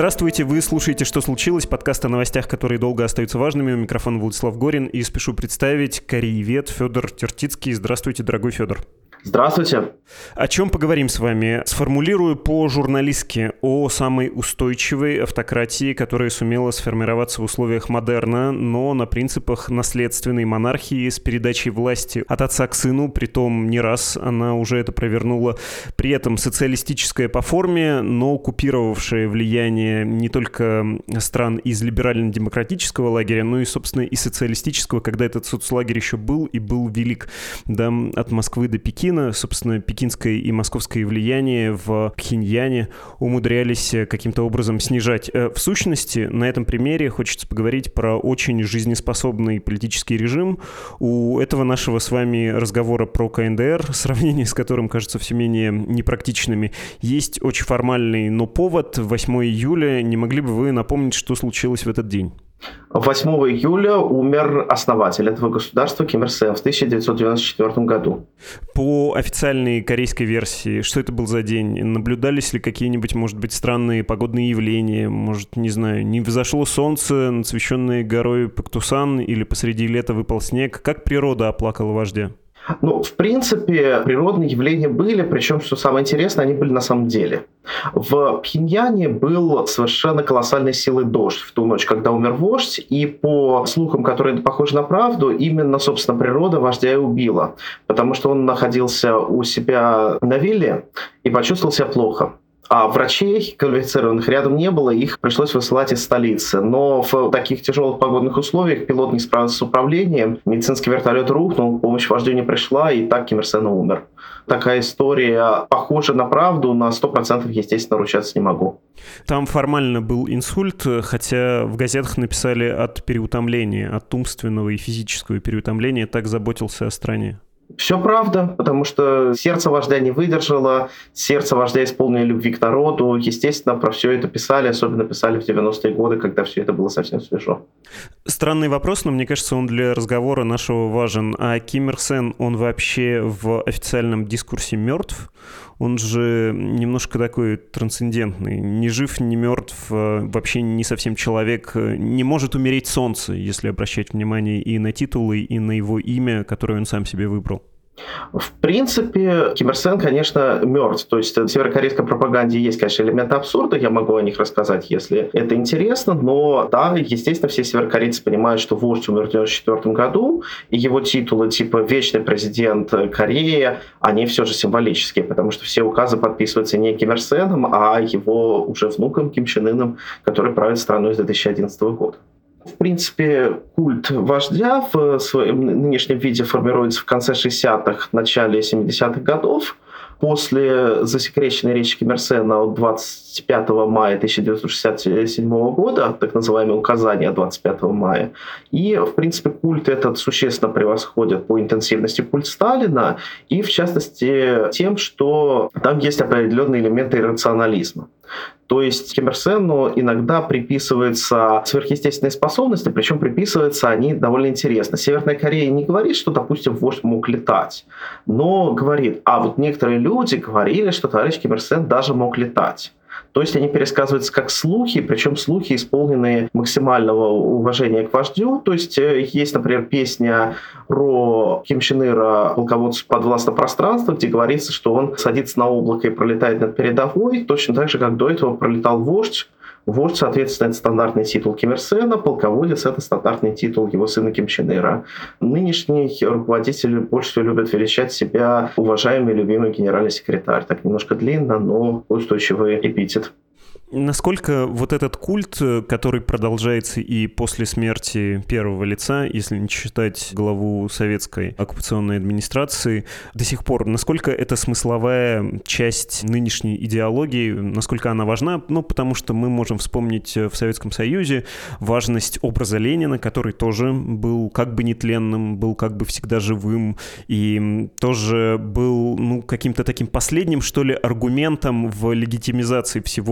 Здравствуйте, вы слушаете «Что случилось?», подкаст о новостях, которые долго остаются важными. У микрофона Владислав Горин, и спешу представить кореевед Федор Тертицкий. Здравствуйте, дорогой Федор. Здравствуйте. О чем поговорим с вами? Сформулирую по-журналистски о самой устойчивой автократии, которая сумела сформироваться в условиях модерна, но на принципах наследственной монархии с передачей власти от отца к сыну, притом не раз она уже это провернула. При этом социалистическая по форме, но купировавшая влияние не только стран из либерально-демократического лагеря, но и, собственно, и социалистического, когда этот соцлагерь еще был и был велик, да, от Москвы до Пекина. Собственно, пекинское и московское влияние в Пхеньяне умудрялись каким-то образом снижать. В сущности, на этом примере хочется поговорить про очень жизнеспособный политический режим. У этого нашего с вами разговора про КНДР, сравнение с которым кажется все менее непрактичными, есть очень формальный, но повод. 8 июля. Не могли бы вы напомнить, что случилось в этот день? 8 июля умер основатель этого государства Ким Ир Сен в 1994 году. По официальной корейской версии, что это был за день? Наблюдались ли какие-нибудь, может быть, странные погодные явления? Может, не знаю, не взошло солнце над священной горой Пактусан или посреди лета выпал снег? Как природа оплакала вождя? Ну, в принципе, природные явления были, причем, что самое интересное, они были на самом деле. В Пхеньяне был совершенно колоссальной силы дождь в ту ночь, когда умер вождь, и по слухам, которые похожи на правду, именно, собственно, природа вождя и убила, потому что он находился у себя на вилле и почувствовал себя плохо. А врачей квалифицированных рядом не было, их пришлось высылать из столицы. Но в таких тяжелых погодных условиях пилот не справился с управлением, медицинский вертолет рухнул, помощь вождю не пришла, и так Ким Ир Сен умер. Такая история похожа на правду, на 100%, естественно, ручаться не могу. Там формально был инсульт, хотя в газетах написали от переутомления, от умственного и физического переутомления, так заботился о стране. Все правда, потому что сердце вождя не выдержало, сердце вождя исполнено любви к народу. Естественно, про все это писали, особенно писали в 90-е годы, когда все это было совсем свежо. Странный вопрос, но мне кажется, он для разговора нашего важен. А Ким Ир Сен, он вообще в официальном дискурсе мертв? Он же немножко такой трансцендентный, ни жив, ни мертв, вообще не совсем человек. Не может умереть солнце, если обращать внимание и на титулы, и на его имя, которое он сам себе выбрал. В принципе, Ким Ир Сен, конечно, мертв. То есть в северокорейской пропаганде есть, конечно, элементы абсурда, я могу о них рассказать, если это интересно, но да, естественно, все северокорейцы понимают, что вождь умер в 1994 году, и его титулы типа «Вечный президент Кореи», они все же символические, потому что все указы подписываются не Ким Ир Сеном, а его уже внуком Ким Чен Ыном, который правит страной с 2011 года. В принципе, культ вождя в своем нынешнем виде формируется в конце 60-х, начале 70-х годов. После засекреченной речи Ким Ир Сена от 25 мая 1967 года, так называемое указание 25 мая, и, в принципе, культ этот существенно превосходит по интенсивности культ Сталина, и, в частности, тем, что там есть определенные элементы иррационализма. То есть Ким Ир Сену иногда приписываются сверхъестественные способности, причем приписываются они довольно интересно. Северная Корея не говорит, что, допустим, вождь мог летать, но говорит, а вот некоторые люди говорили, что товарищ Ким Ир Сен даже мог летать. То есть они пересказываются как слухи, причем слухи, исполненные максимального уважения к вождю. То есть есть, например, песня про Ким Чен Ира, полководца подвластного пространства, где говорится, что он садится на облако и пролетает над передовой, точно так же, как до этого пролетал вождь. Вождь, соответственно, это стандартный титул Ким Ир Сена, полководец — это стандартный титул его сына Ким Чен Ира. Нынешний руководитель больше всего любит величать себя уважаемый, любимый генеральный секретарь. Так немножко длинно, но устойчивый эпитет. Насколько вот этот культ, который продолжается и после смерти первого лица, если не считать главу советской оккупационной администрации, до сих пор, насколько это смысловая часть нынешней идеологии, насколько она важна? Ну, потому что мы можем вспомнить в Советском Союзе важность образа Ленина, который тоже был как бы нетленным, был как бы всегда живым, и тоже был, ну, каким-то таким последним, что ли, аргументом в легитимизации всего этого.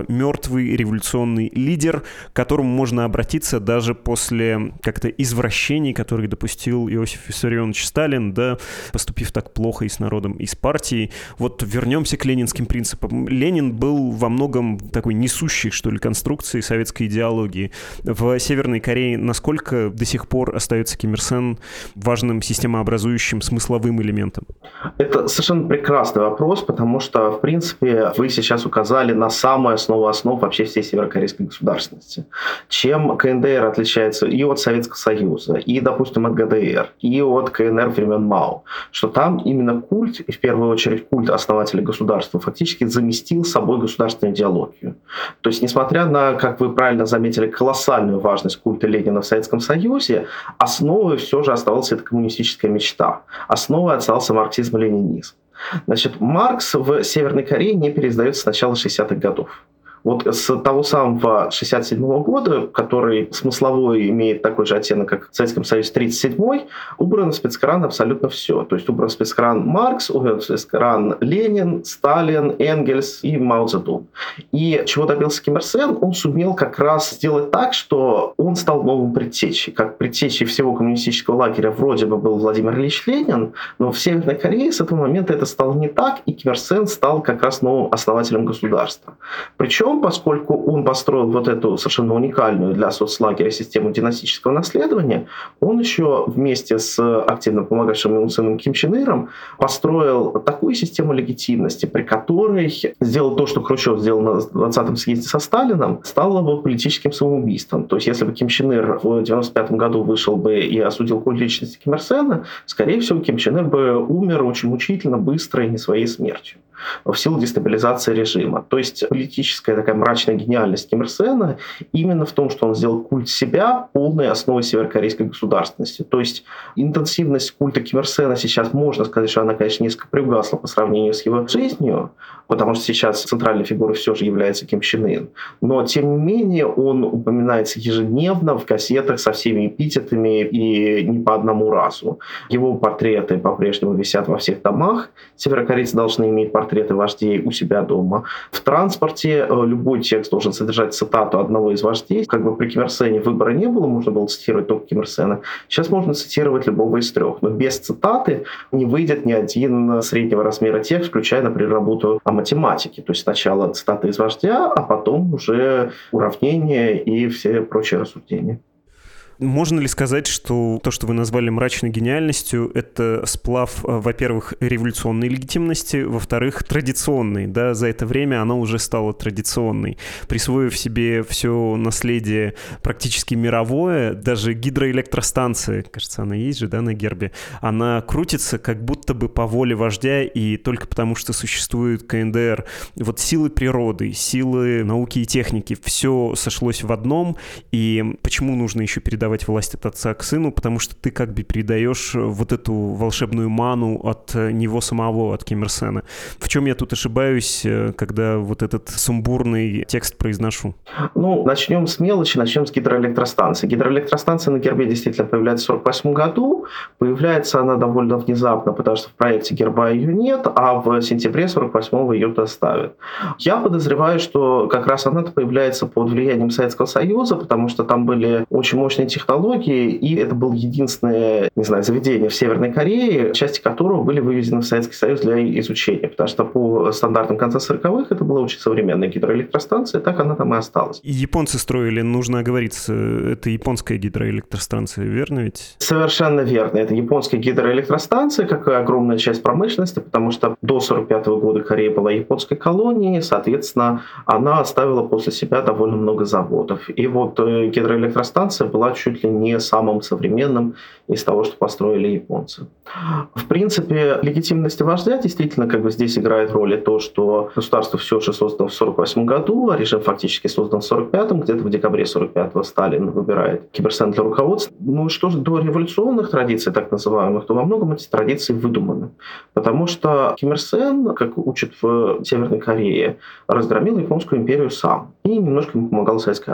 мертвый революционный лидер, к которому можно обратиться даже после как-то извращений, которые допустил Иосиф Виссарионович Сталин, да, поступив так плохо и с народом, и с партией. Вот вернемся к ленинским принципам. Ленин был во многом такой несущей, что ли, конструкцией советской идеологии. В Северной Корее насколько до сих пор остается Ким Ир Сен важным системообразующим смысловым элементом? Это совершенно прекрасный вопрос, потому что, в принципе, вы сейчас указали на самую основу основ вообще всей северокорейской государственности. Чем КНДР отличается и от Советского Союза, и, допустим, от ГДР, и от КНР времен Мао, что там именно культ, и в первую очередь культ основателя государства, фактически заместил собой государственную идеологию. То есть, несмотря на, как вы правильно заметили, колоссальную важность культа Ленина в Советском Союзе, основой все же оставалась эта коммунистическая мечта. Основой остался марксизм-ленинизм. Значит, Маркс в Северной Корее не переиздается с начала 60-х годов. Вот с того самого 67 года, который смысловой имеет такой же оттенок, как в Советском Союзе 37-й, убран в спецкран абсолютно все. То есть убран в спецкран Маркс, убран в спецкран Ленин, Сталин, Энгельс и Мао Цзэдун. И чего добился Ким Ир Сен, он сумел как раз сделать так, что он стал новым предтечей. Как предтечей всего коммунистического лагеря вроде бы был Владимир Ильич Ленин, но в Северной Корее с этого момента это стало не так, и Ким Ир Сен стал как раз новым основателем государства. Причем, поскольку он построил вот эту совершенно уникальную для соцлагеря систему династического наследования, он еще вместе с активно помогавшим ему сыном Ким Чен Иром построил такую систему легитимности, при которой сделал то, что Хрущев сделал на 20-м съезде со Сталином, стало бы политическим самоубийством. То есть если бы Ким Чен Ир в 1995 году вышел бы и осудил культ личности Ким Ир Сена, скорее всего, Ким Чен Ир бы умер очень мучительно, быстро и не своей смертью в силу дестабилизации режима. То есть политическая такая мрачная гениальность Ким Ир Сена именно в том, что он сделал культ себя полной основой северокорейской государственности. То есть интенсивность культа Ким Ир Сена сейчас, можно сказать, что она, конечно, несколько приугасла по сравнению с его жизнью, потому что сейчас центральной фигурой все же является Ким Чен Ын. Но, тем не менее, он упоминается ежедневно в газетах со всеми эпитетами и не по одному разу. Его портреты по-прежнему висят во всех домах. Северокорейцы должны иметь портреты вождей у себя дома. В транспорте любой текст должен содержать цитату одного из вождей. Как бы при Ким Ир Сене выбора не было, можно было цитировать только Ким Ир Сена. Сейчас можно цитировать любого из трех. Но без цитаты не выйдет ни один среднего размера текст, включая, например, работу о математике. То есть сначала цитаты из вождя, а потом уже уравнения и все прочие рассуждения. Можно ли сказать, что то, что вы назвали мрачной гениальностью, это сплав, во-первых, революционной легитимности, во-вторых, традиционной, да, за это время она уже стала традиционной, присвоив себе все наследие практически мировое, даже гидроэлектростанция, кажется, она есть же, да, на гербе, она крутится как будто бы по воле вождя и только потому, что существует КНДР. Вот силы природы, силы науки и техники, все сошлось в одном, и почему нужно еще передавать власть от отца к сыну, потому что ты как бы передаешь вот эту волшебную ману от него самого, от Ким Ир Сена. В чем я тут ошибаюсь, когда вот этот сумбурный текст произношу? Ну, начнем с мелочи, начнем с гидроэлектростанции. Гидроэлектростанция на гербе действительно появляется в 1948 году. Появляется она довольно внезапно, потому что в проекте герба ее нет, а в сентябре 1948 ее доставят. Я подозреваю, что как раз она появляется под влиянием Советского Союза, потому что там были очень мощные технологии, и это было единственное, не знаю, заведение в Северной Корее, части которого были вывезены в Советский Союз для изучения, потому что по стандартам конца 40-х это была очень современная гидроэлектростанция, так она там и осталась. И японцы строили, нужно оговориться, это японская гидроэлектростанция, верно ведь? Совершенно верно. Это японская гидроэлектростанция, как и огромная часть промышленности, потому что до 1945 года Корея была японской колонией, соответственно, она оставила после себя довольно много заводов. И вот гидроэлектростанция была чуть ли не самым современным из того, что построили японцы. В принципе, легитимность вождя действительно как бы здесь играет роль и то, что государство все же создано в 1948 году, а режим фактически создан в 1945, где-то в декабре 1945 Сталин выбирает Ким Ир Сена для руководства. Ну и что же до революционных традиций, так называемых, то во многом эти традиции выдуманы. Потому что Ким Ир Сен, как учат в Северной Корее, разгромил Японскую империю сам и немножко ему помогала советская армия.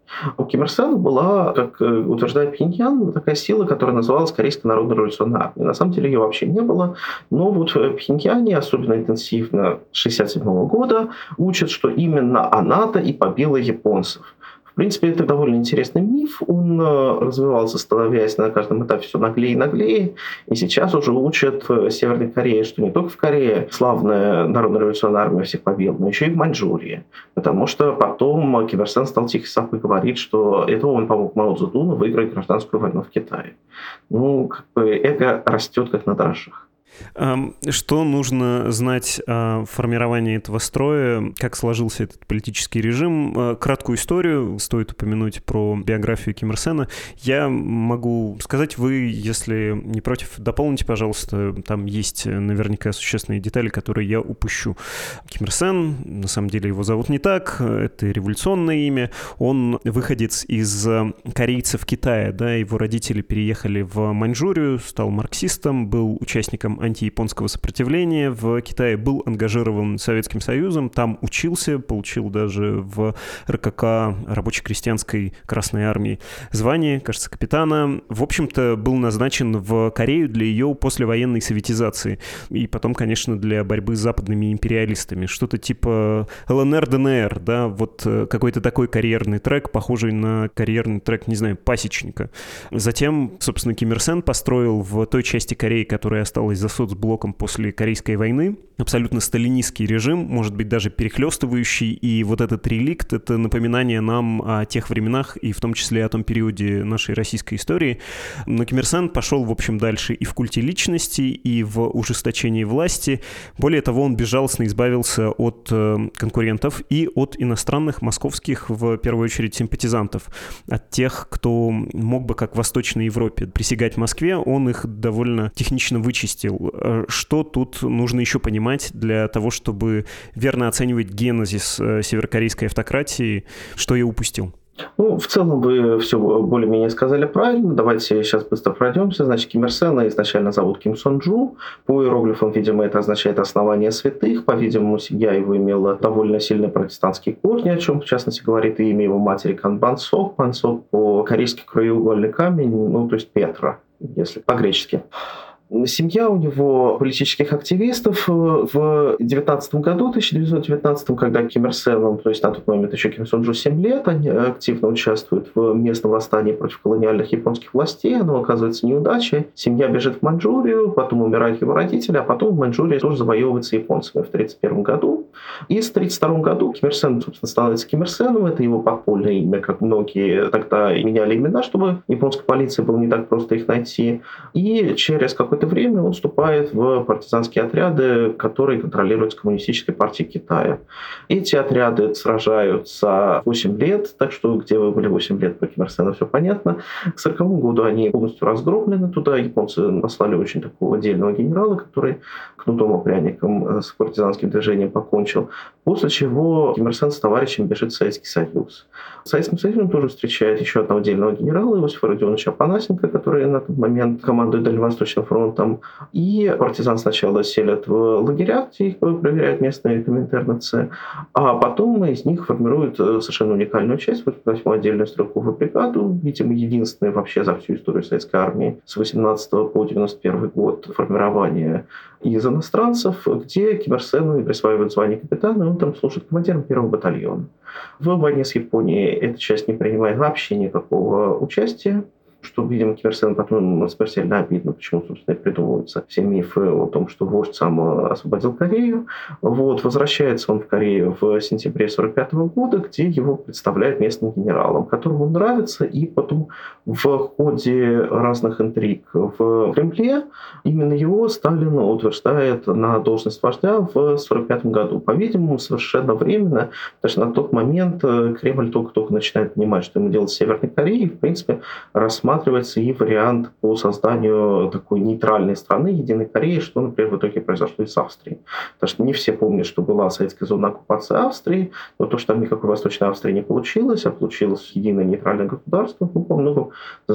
У Ким Ир Сена была, как утверждает Пхеньян, такая сила, которая называлась Корейской народно-революционной армией. На самом деле ее вообще не было, но вот в Пхеньяне особенно интенсивно с 1967 года учат, что именно она-то и побила японцев. В принципе, это довольно интересный миф. Он развивался, становясь на каждом этапе все наглее и наглее. И сейчас уже учат в Северной Корее, что не только в Корее славная народно-революционная армия всех побила, но еще и в Маньчжурии. Потому что потом Ким Ир Сен стал тихо сапой говорить, что это он помог Мао Цзэдуну выиграть гражданскую войну в Китае. Ну, как бы эго растет как на дрожжах. Что нужно знать о формировании этого строя, как сложился этот политический режим? Краткую историю стоит упомянуть про биографию Ким Ир Сена. Я могу сказать, вы, если не против, дополните, пожалуйста, там есть наверняка существенные детали, которые я упущу. Ким Ир Сен, на самом деле его зовут не так, это революционное имя, он выходец из корейцев Китая, да, его родители переехали в Маньчжурию, стал марксистом, был участником антияпонского сопротивления в Китае, был ангажирован Советским Союзом, там учился, получил даже в РКК рабоче-крестьянской Красной Армии звание, кажется, капитана. В общем-то, был назначен в Корею для ее послевоенной советизации. И потом, конечно, для борьбы с западными империалистами. Что-то типа ЛНР, ДНР, да, вот какой-то такой карьерный трек, похожий на карьерный трек, не знаю, пасечника. Затем, собственно, Ким Ир Сен построил в той части Кореи, которая осталась за соцблоком после Корейской войны, абсолютно сталинистский режим, может быть, даже перехлестывающий, и вот этот реликт — это напоминание нам о тех временах, и в том числе о том периоде нашей российской истории. Но Ким Ир Сен пошел, в общем, дальше и в культе личности, и в ужесточении власти. Более того, он безжалостно избавился от конкурентов и от иностранных московских, в первую очередь, симпатизантов. От тех, кто мог бы, как в Восточной Европе, присягать Москве, он их довольно технично вычистил. Что тут нужно еще понимать для того, чтобы верно оценивать генезис северокорейской автократии, что я упустил? Ну, в целом вы все более-менее сказали правильно. Давайте сейчас быстро пройдемся. Значит, Ким Ир Сена изначально зовут Ким Сон Джу. По иероглифам, видимо, это означает основание святых. По-видимому, семья его имела довольно сильные протестантские корни, о чем, в частности, говорит и имя его матери Кан Бан Сок. Бан Сок по-корейски краеугольный камень, ну, то есть Петра, если по-гречески. Семья у него политических активистов. В 1919 году, когда Ким Ир Сену, то есть на тот момент еще Ким Сон Джу 7 лет, они активно участвуют в местном восстании против колониальных японских властей, оно оказывается неудачей. Семья бежит в Маньчжурию, потом умирают его родители, а потом в Маньчжурии тоже завоевывается японцами в 1931 году. И в 1932 году Ким Ир Сен, собственно, становится Ким Ир Сеном. Это его подпольное имя, как многие тогда меняли имена, чтобы японской полиции было не так просто их найти. И через какое-то время он вступает в партизанские отряды, которые контролируются Коммунистической партией Китая. Эти отряды сражаются 8 лет, так что где вы были 8 лет, про Ким Ир Сена все понятно. К 1940 году они полностью разгромлены. Туда японцы послали очень такого отдельного генерала, который кнутом и пряником с партизанским движением покончил. После чего Ким Ир Сен с товарищем бежит в Советский Союз. В Советском Союзе он тоже встречает еще одного отдельного генерала, Иосифа Родионовича Апанасенко, который на тот момент командует Дальневосточным фронтом. И партизан сначала селят в лагеря, где их проверяют местные Коминтерновцы, а потом из них формируют совершенно уникальную часть, 88-ю отдельную стрелковую бригаду, видимо, единственная вообще за всю историю советской армии с 18 по 91 год формирования из иностранцев, где Ким Ир Сену и присваивают звание капитана, и он там служит командиром первого батальона. В войне с Японией эта часть не принимает вообще никакого участия, что, видимо, Ким Ир Сену потом смертельно обидно, почему, собственно, и придумываются все мифы о том, что вождь сам освободил Корею. Вот. Возвращается он в Корею в сентябре 1945 года, где его представляют местным генералом, которому он нравится, и потом в ходе разных интриг в Кремле именно его Сталин утверждает на должность вождя в 1945 году. По-видимому, совершенно временно, потому что на тот момент Кремль только-только начинает понимать, что ему делать с Северной Кореей, и, в принципе, рассматривает рассматривается и вариант по созданию такой нейтральной страны, единой Кореи, что, например, в итоге произошло и с Австрией. Потому что не все помнят, что была советская зона оккупации Австрии, но то, что там никакой Восточной Австрии не получилось, а получилось единое нейтральное государство, по многому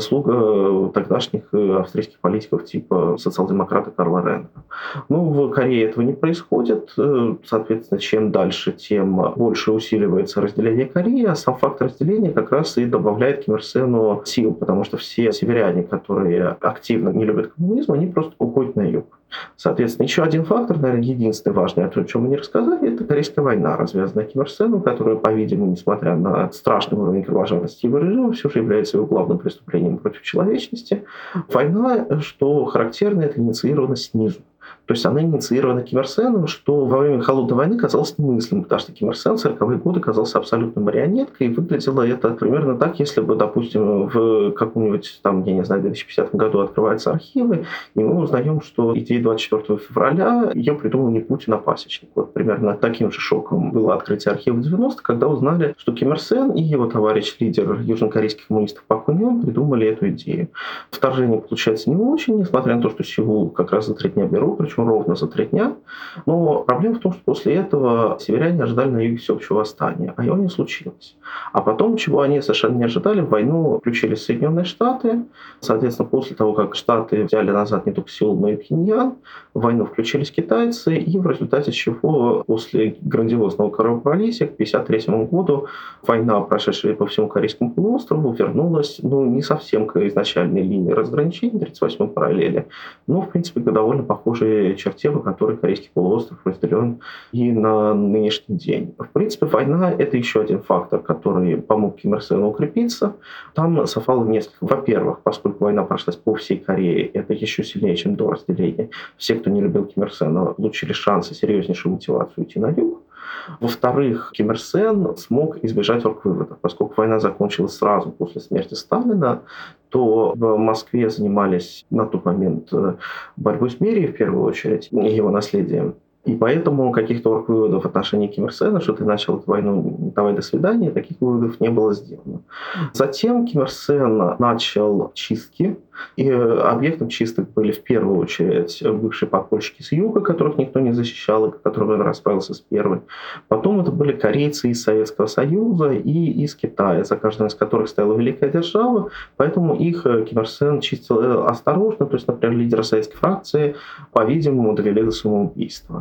заслуга тогдашних австрийских политиков типа социал-демократа Карла Рена. Ну, в Корее этого не происходит. Соответственно, чем дальше, тем больше усиливается разделение Кореи, а сам факт разделения как раз и добавляет Ким Ир Сену сил, потому что все северяне, которые активно не любят коммунизм, они просто уходят на юг. Соответственно, еще один фактор, наверное, единственный важный, о чем мы не рассказали, это Корейская война, развязанная Ким Ир Сеном, которая, по-видимому, несмотря на страшный уровень кровожадности его режима, все же является его главным преступлением против человечности. Война, что характерно, это инициировано снизу. То есть она инициирована Ким Ир Сеном, что во время Холодной войны казалось немыслимым, потому что Ким Ир Сен в 40-е годы казался абсолютно марионеткой, и выглядело это примерно так, если бы, допустим, в каком-нибудь, там, я не знаю, 2050 году открываются архивы, и мы узнаем, что идея 24 февраля, ее придумал не Путин, а Пасечник. Вот примерно таким же шоком было открытие архива 90-х, когда узнали, что Ким Ир Сен и его товарищ, лидер южнокорейских коммунистов Пак Кун Йон, придумали эту идею. Вторжение получается не очень, несмотря на то, что Сеул как раз за 3 дня берут, причем ровно за 3 дня. Но проблема в том, что после этого северяне ожидали на юге всеобщего восстания, а его не случилось. А потом, чего они совершенно не ожидали, в войну включились Соединенные Штаты. Соответственно, после того, как Штаты взяли назад не только Сеул, но и Пхеньян, в войну включились китайцы, и в результате чего после грандиозного кровопролития к 1953 году война, прошедшая по всему Корейскому полуострову, вернулась не совсем к изначальной линии разграничения 38-й параллели, но, в принципе, к довольно похожей черте, по которой Корейский полуостров разделен и на нынешний день. В принципе, война — это еще один фактор, который помог Ким Ир Сену укрепиться. Там совпало несколько. Во-первых, поскольку война прошлась по всей Корее, это еще сильнее, чем до разделения. Все, кто не любил Ким Ир Сена, получили шанс и серьезнейшую мотивацию идти на юг. Во-вторых, Ким Ир Сен смог избежать оргвыводов. Поскольку война закончилась сразу после смерти Сталина, то в Москве занимались на тот момент борьбой с Берией, в первую очередь, и его наследием. И поэтому каких-то выводов в отношении Ким Ир Сена, что ты начал эту войну, давай до свидания, таких выводов не было сделано. Затем Ким Ир Сен начал чистки, и объектом чисток были в первую очередь бывшие подпольщики с юга, которых никто не защищал, и которых он расправился с первой. Потом это были корейцы из Советского Союза и из Китая, за каждым из которых стояла великая держава, поэтому их Ким Ир Сен чистил осторожно, то есть, например, лидера советской фракции, по-видимому, довели до самоубийства.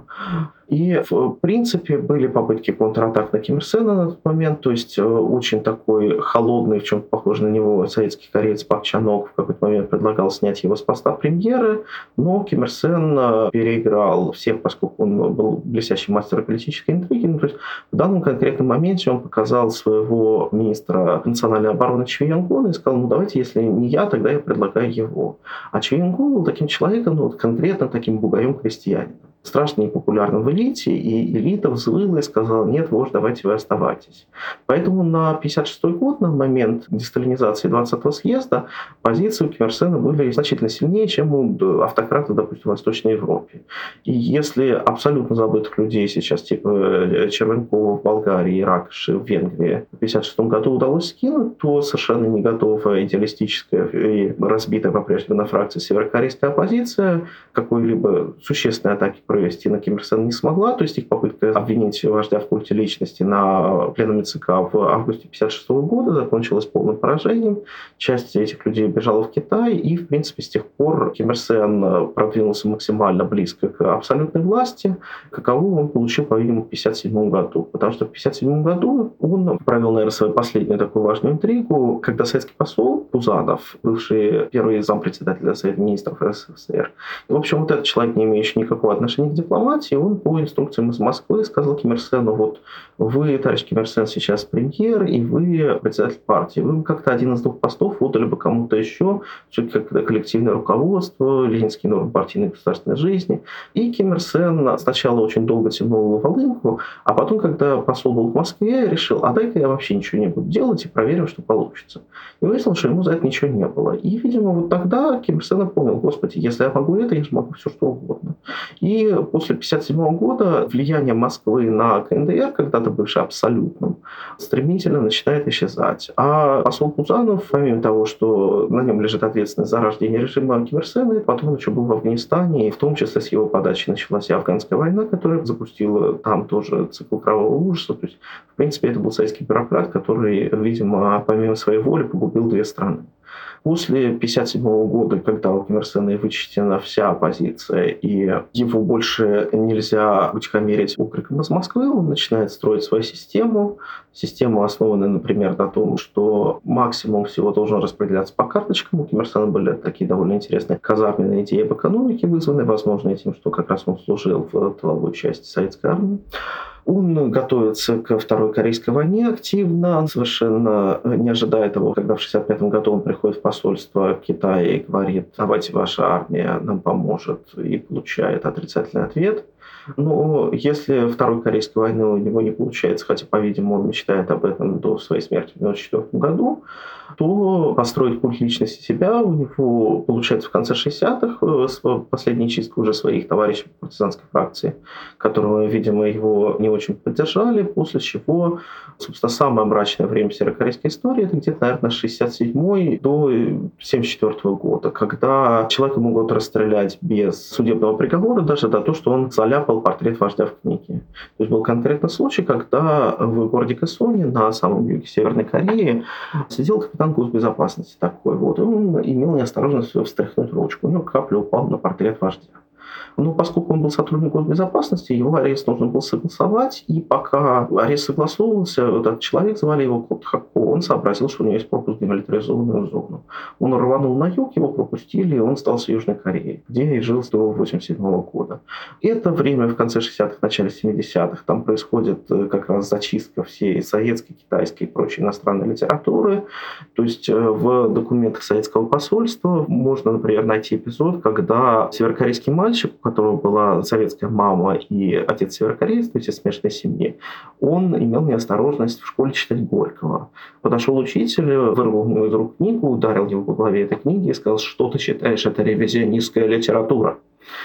И, в принципе, были попытки контратак на Ким Ир Сена на тот момент, то есть очень такой холодный, в чем-то похожий на него советский кореец Пак Чан Ок в какой-то момент предлагал снять его с поста премьера, но Ким Ир Сен переиграл всех, поскольку он был блестящий мастер политической интриги. То есть в данном конкретном моменте он показал своего министра национальной обороны Чжи Янгона и сказал, давайте, если не я, тогда я предлагаю его. А Чжи Янгон был таким человеком, конкретно таким бугаем-крестьянином, страшно непопулярным в элите, и элита взвыла и сказала, нет, вождь, давайте вы оставайтесь. Поэтому на 1956 год, на момент десталинизации 20-го съезда, позиции у Ким Ир Сена были значительно сильнее, чем у автократов, допустим, в Восточной Европе. И если абсолютно забытых людей сейчас, типа Червенкова в Болгарии, Ракоши в Венгрии, в 1956 году удалось скинуть, то совершенно не готовая идеалистическая и разбитая по-прежнему на фракции северокорейская оппозиция какой-либо существенной атаки провести на Ким Ир Сена не смогла, то есть их попытка обвинить вождя в культе личности на пленуме ЦК в августе 1956 года закончилась полным поражением. Часть этих людей бежала в Китай, и, в принципе, с тех пор Ким Ир Сен продвинулся максимально близко к абсолютной власти, каковую он получил, по-видимому, в 1957 году. Потому что в 1957 году он провел, наверное, свою последнюю такую важную интригу, когда советский посол Пузанов, бывший первый зампредседателя Совета министров СССР, в общем, вот этот человек, не имеющий никакого отношения к дипломатии, он по инструкциям из Москвы сказал Ким Ир Сену, вот вы, товарищ Ким Ир Сен, сейчас премьер, и вы председатель партии. Вы как-то один из 2 постов отдали бы кому-то еще, все-таки как коллективное руководство, ленинские нормы партийной государственной жизни. И Ким Ир Сен сначала очень долго тянул волынку, а потом, когда посол был в Москве, решил, а дай-ка я вообще ничего не буду делать и проверим, что получится. И выяснилось, что ему за это ничего не было. И, видимо, вот тогда Ким Ир Сен понял, господи, если я могу это, я же могу все что угодно. И после 1957 года влияние Москвы на КНДР, когда-то бывший абсолютным, стремительно начинает исчезать. А посол Пузанов, помимо того, что на нем лежит ответственность за рождение режима Ким Ир Сена, потом он еще был в Афганистане, и в том числе с его подачи началась и афганская война, которая запустила там тоже цикл кровавого ужаса. То есть, в принципе, это был советский бюрократ, который, видимо, помимо своей воли погубил две страны. После 1957 года, когда у Ким Ир Сена вычтена вся оппозиция, и его больше нельзя утихомирить окриком из Москвы, он начинает строить свою систему. Система, основанная, например, на том, что максимум всего должен распределяться по карточкам. У Ким Ир Сена были такие довольно интересные казарменные идеи об экономике, вызванные, возможно, тем, что как раз он служил в тыловой части советской армии. Он готовится ко Второй Корейской войне активно, совершенно не ожидая того, когда в 1965 году он приходит в посольство Китая и говорит: давайте ваша армия нам поможет, и получает отрицательный ответ. Но если Второй Корейской войны у него не получается, хотя, по-видимому, он мечтает об этом до своей смерти в 1994 году, то построить культ личности себя у него получается в конце 60-х с последней чисткой уже своих товарищей по партизанской фракции, которые, видимо, его не очень поддержали, после чего, собственно, самое мрачное время северокорейской истории — это где-то, наверное, с 67 до 74 года, когда человека могут расстрелять без судебного приговора даже за то, что он заляпал портрет вождя в книге. То есть был конкретный случай, когда в городе Кэсоне на самом юге Северной Кореи сидел капитан госбезопасности такой вот. Он имел неосторожность встряхнуть ручку. У него капля упала на портрет вождя. Но поскольку он был сотрудником госбезопасности, его арест нужно было согласовать, и пока арест согласовывался, вот этот человек, звали его Кот Хако, он сообразил, что у него есть пропуск в демилитаризованную зону. Он рванул на юг, его пропустили, и он остался в Южной Корее, где и жил до 1987 года. И это время в конце 60-х, начале 70-х, там происходит как раз зачистка всей советской, китайской и прочей иностранной литературы. То есть в документах советского посольства можно, например, найти эпизод, когда северокорейский мальчик, у которого была советская мама и отец северокореец, то есть из смешанной семьи, он имел неосторожность в школе читать Горького. Подошел учитель, вырвал у него из рук книгу, ударил его по голове этой книги и сказал: что ты читаешь, это ревизионистская литература.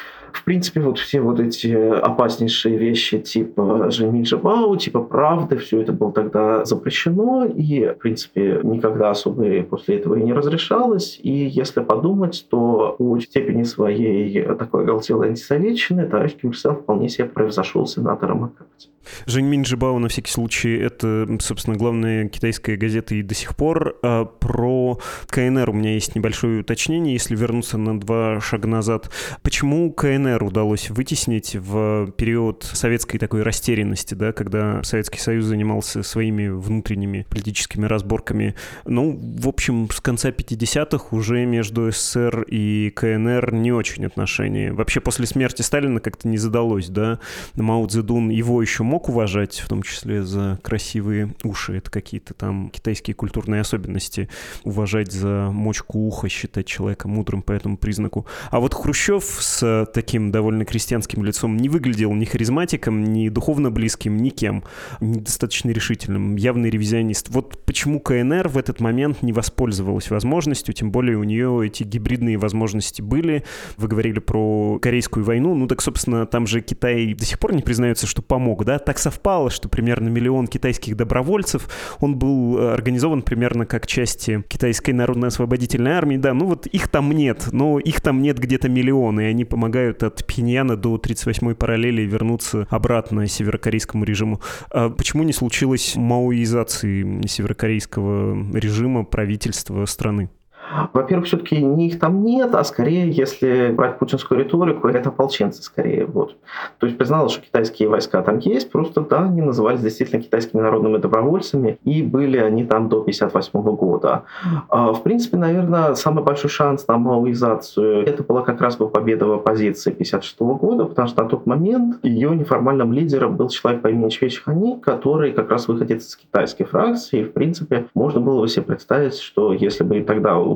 В принципе, вот все вот эти опаснейшие вещи типа Жэньминь Жибао, типа правды, все это было тогда запрещено, и, в принципе, никогда особо после этого и не разрешалось. И если подумать, то по степени своей такой оголтелой антисоветчины товарищ Ким Ир Сен вполне себе превзошел сенатора Маккарти. Жэньминь Жибао, на всякий случай, это, собственно, главная китайская газета и до сих пор. А про КНР у меня есть небольшое уточнение, если вернуться на 2 шага назад. Почему КНР удалось вытеснить в период советской такой растерянности, да, когда Советский Союз занимался своими внутренними политическими разборками? Ну, в общем, с конца 50-х уже между СССР и КНР не очень отношения. Вообще, после смерти Сталина как-то не задалось, да? Мао Цзэдун его еще мог уважать, в том числе за красивые уши. Это какие-то там китайские культурные особенности. Уважать за мочку уха, считать человека мудрым по этому признаку. А вот Хрущев с таким довольно крестьянским лицом не выглядел ни харизматиком, ни духовно близким, никем. Недостаточно решительным. Явный ревизионист. Вот почему КНР в этот момент не воспользовалась возможностью, тем более у нее эти гибридные возможности были. Вы говорили про Корейскую войну. Ну так, собственно, там же Китай до сих пор не признается, что помог, да? Так совпало, что примерно 1 миллион китайских добровольцев, он был организован примерно как части Китайской народно-освободительной армии. Да, ну вот их там нет, но их там нет где-то миллионы, и они помогают от Пхеньяна до 38-й параллели вернуться обратно северокорейскому режиму. А почему не случилось маоизации северокорейского режима, правительства страны? Во-первых, все-таки их там нет, а скорее, если брать путинскую риторику, это ополченцы скорее. Вот. То есть призналось, что китайские войска там есть, просто да, они назывались действительно китайскими народными добровольцами, и были они там до 1958 года. В принципе, наверное, самый большой шанс на маоизацию это была как раз победа в оппозиции 1956 года, потому что на тот момент ее неформальным лидером был человек по имени Чвей Чхани, который как раз выходит из китайской фракции, и в принципе можно было себе представить, что если бы тогда удалось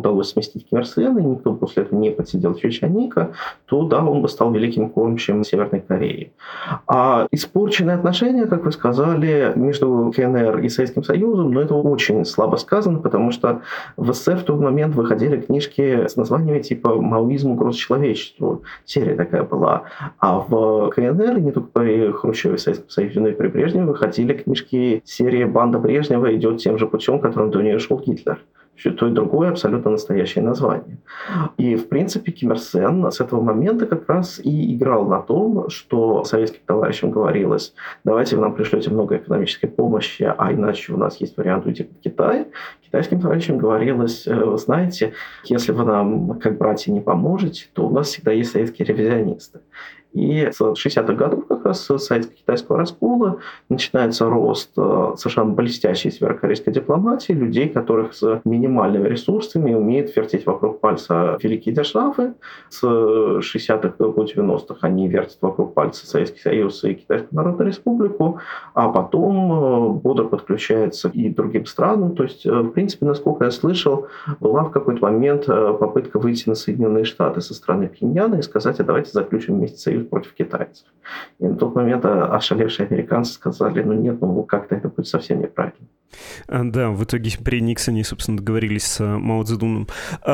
удалось сместить Ким Ир Сена, и никто после этого не подсидел Чучаника, то да, он бы стал великим кормчим Северной Кореи. А испорченные отношения, как вы сказали, между КНР и Советским Союзом, это очень слабо сказано, потому что в СССР в тот момент выходили книжки с названиями типа «Маоизм. Угроза человечеству». Серия такая была. А в КНР, не только при Хрущеве, Советском Союзе, но и при Брежневе, выходили книжки серии «Банда Брежнева идет тем же путем, которым до нее шел Гитлер». То и другое абсолютно настоящее название. И, в принципе, Ким Ир Сен с этого момента как раз и играл на том, что советским товарищам говорилось: давайте вы нам пришлете много экономической помощи, а иначе у нас есть вариант уйти под Китай. Китайским товарищам говорилось: вы знаете, если вы нам как братья не поможете, то у нас всегда есть советские ревизионисты. И с 60-х годов как раз с советско-китайского раскола начинается рост совершенно блестящей северокорейской дипломатии, людей, которых с минимальными ресурсами умеют вертеть вокруг пальца великие державы. С 60-х до 90-х они вертят вокруг пальца Советский Союз и Китайскую Народную Республику, а потом бодро подключается и другим странам. То есть, в принципе, насколько я слышал, была в какой-то момент попытка выйти на Соединенные Штаты со стороны Пхеньяна и сказать: а давайте заключим вместе союз против китайцев. И на тот момент ошалевшие американцы сказали: нет, как-то это будет совсем неправильно. Да, в итоге при Никсоне, собственно, договорились с Мао Цзэдуном.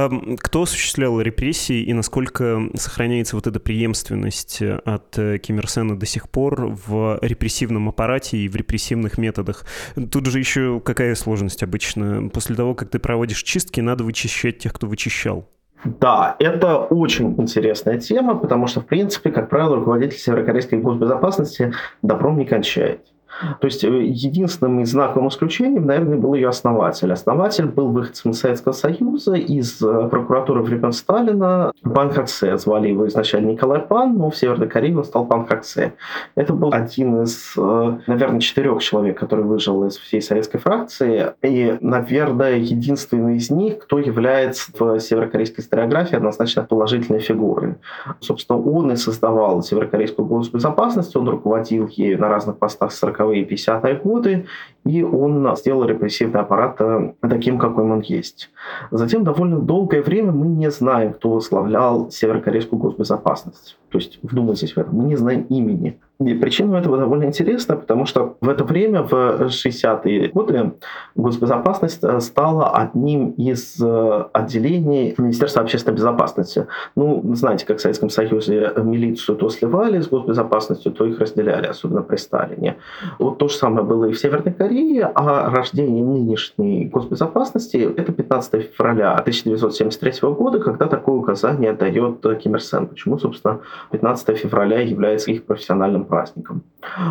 Кто осуществлял репрессии и насколько сохраняется вот эта преемственность от Ким Ир Сена до сих пор в репрессивном аппарате и в репрессивных методах? Тут же еще какая сложность обычно? После того, как ты проводишь чистки, надо вычищать тех, кто вычищал. Да, это очень интересная тема, потому что, в принципе, как правило, руководитель северокорейской госбезопасности добром не кончает. То есть единственным знаковым исключением, наверное, был ее основатель. Основатель был выходцем из Советского Союза, из прокуратуры времен Сталина. Пан Хак Се. Звали его изначально Николай Пан, но в Северной Корее он стал Пан Хак Се. Это был один из, наверное, 4 человек, который выжил из всей советской фракции. И, наверное, единственный из них, кто является в северокорейской историографии однозначно положительной фигурой. Собственно, он и создавал северокорейскую госбезопасность, он руководил ею на разных постах 40-е и 50-е годы, и он сделал репрессивный аппарат таким, каким он есть. Затем довольно долгое время мы не знаем, кто возглавлял северокорейскую госбезопасность. То есть, вдумайтесь в это, мы не знаем имени. И причина этого довольно интересна, потому что в это время, в 60-е годы, госбезопасность стала одним из отделений Министерства общественной безопасности. Знаете, как в Советском Союзе милицию то сливали с госбезопасностью, то их разделяли, особенно при Сталине. Вот то же самое было и в Северной Корее, а рождение нынешней госбезопасности — это 15 февраля 1973 года, когда такое указание дает Ким Ир Сен. Почему, собственно, 15 февраля является их профессиональным праздником.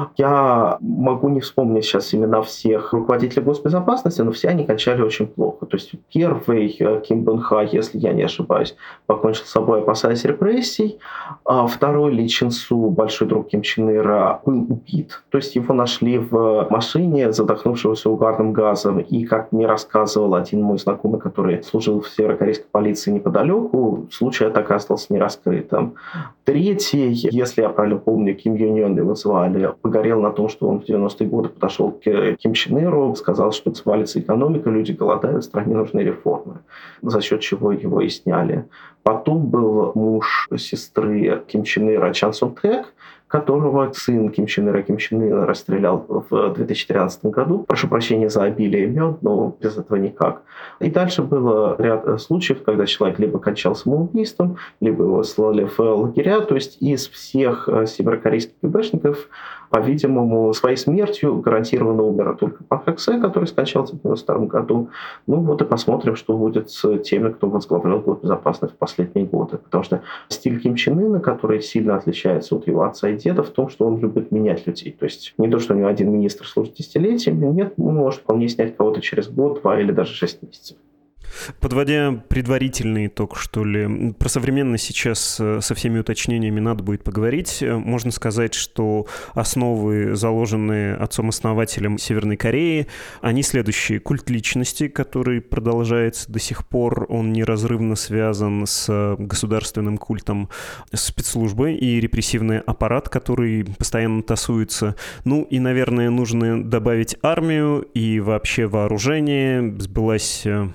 Я могу не вспомнить сейчас имена всех руководителей госбезопасности, но все они кончали очень плохо. То есть первый, Ким Бен Ха, если я не ошибаюсь, покончил с собой, опасаясь репрессий. Второй, Ли Чин Су, большой друг Ким Чен Ира, был убит. То есть его нашли в машине, задохнувшегося угарным газом. И, как мне рассказывал один мой знакомый, который служил в северокорейской полиции неподалеку, случай так и остался нераскрытым. Третий, если я правильно помню, Ким Юн Йон его звали, погорел на том, что он в 90-е годы подошел к Ким Чен Иру, сказал, что свалится экономика, люди голодают, стране нужны реформы, за счет чего его и сняли. Потом был муж сестры Ким Чен Ира, Чан Сон Тэк, которого сын Ким Чен Ира расстрелял в 2013 году. Прошу прощения за обилие имен, но без этого никак. И дальше было ряд случаев, когда человек либо кончал самоубийством, либо его ссылали в лагеря. То есть из всех северокорейских ГБшников, по-видимому, своей смертью гарантированно умер только Пан Хак Се, который скончался в 1992 году. И посмотрим, что будет с теми, кто возглавлял госбезопасность в последние годы. Потому что стиль Ким Чен Ына, который сильно отличается от его отца и деда, в том, что он любит менять людей. То есть не то, что у него один министр служит десятилетиями, нет, он может вполне снять кого-то через год, 2 или даже 6 месяцев. Подводя предварительный итог, что ли, про современность сейчас со всеми уточнениями надо будет поговорить. Можно сказать, что основы, заложенные отцом-основателем Северной Кореи, они следующие. Культ личности, который продолжается до сих пор, он неразрывно связан с государственным культом спецслужбы и репрессивный аппарат, который постоянно тасуется. Ну и, наверное, нужно добавить армию и вообще вооружение. Сбылась,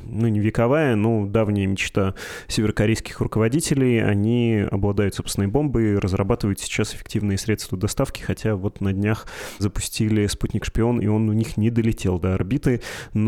вековая, но давняя мечта северокорейских руководителей. Они обладают собственной бомбой, разрабатывают сейчас эффективные средства доставки, хотя вот на днях запустили спутник-шпион, и он у них не долетел до орбиты.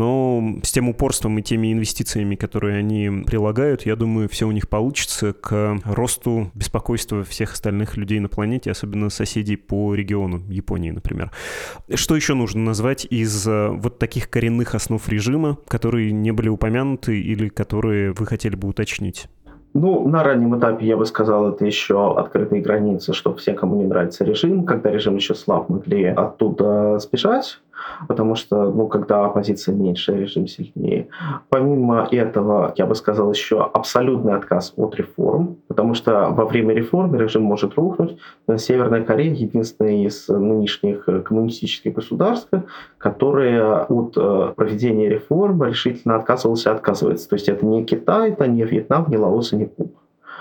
Но с тем упорством и теми инвестициями, которые они прилагают, я думаю, все у них получится к росту беспокойства всех остальных людей на планете, особенно соседей по региону, Японии, например. Что еще нужно назвать из вот таких коренных основ режима, которые не были упомянуты или которые вы хотели бы уточнить? Ну, на раннем этапе, я бы сказал, это еще открытые границы, чтобы все, кому не нравится режим, когда режим еще слаб, могли оттуда сбежать, потому что, когда оппозиция меньше, режим сильнее. Помимо этого, я бы сказал, еще абсолютный отказ от реформ, потому что во время реформ режим может рухнуть. Северная Корея — единственная из нынешних коммунистических государств, которая от проведения реформ решительно отказывается. То есть это не Китай, это не Вьетнам, не Лаос, не Куба.